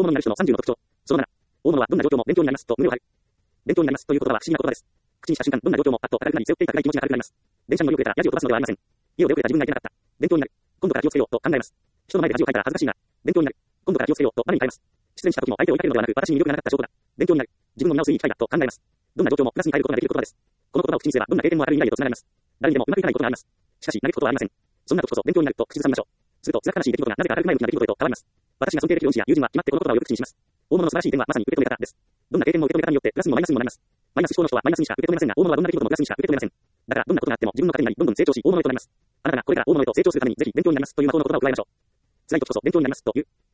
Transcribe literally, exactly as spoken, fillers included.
物になる人のさんじゅうの特徴。そのなな。大物はどんな状況も勉強になりますと胸を張る。勉強になりますという言葉は不思議な言葉です。口にした瞬間、どんな状況もパッと明るくなり、背負っていた暗い気持ちが軽くなります。電車に乗り遅れたらヤジを飛ばすのではありません。家を出遅れた自分がいけなかった。勉強になる。今度から気をつけようと考えます。人の前で恥をかいたら恥ずかしいな。勉強になる。今度から気をつけようと我に変えます。失恋した時も相手を追いかけるのではなく、私に魅力がなかった証拠だ。勉強になる。自分の見直すいい機会だと考えます。どんな状況もプラスに変えることができる言葉です。この言葉を口にすればどんな経験も明るい未来へとつながります。誰にでもうまくいかないことがあります。しかし、嘆くことはありません。そんな時こそ勉強になると口ずさみましょう。すると、辛悲しい出来事がなぜか明るく前向きな出来事へと変わります。私が尊敬できる恩師や友人は決まってこの言葉をよく口にします。大物の素晴らしい点はまさに受け止め方です。どんな経験も受け止め方によってプラスにもマイナスにもなります。マイナス思考の人はマイナスにしか受け止めませんが、大物はどんな出来事もプラスにしか受け止めません。だから、どんなことがあっても自分の糧になり、どんどん成長し、大物へとなります。あなたがこれから大物へと成長するために、ぜひ勉強になりますという魔法の言葉を加えましょう。辛い時こそ勉強になりますという。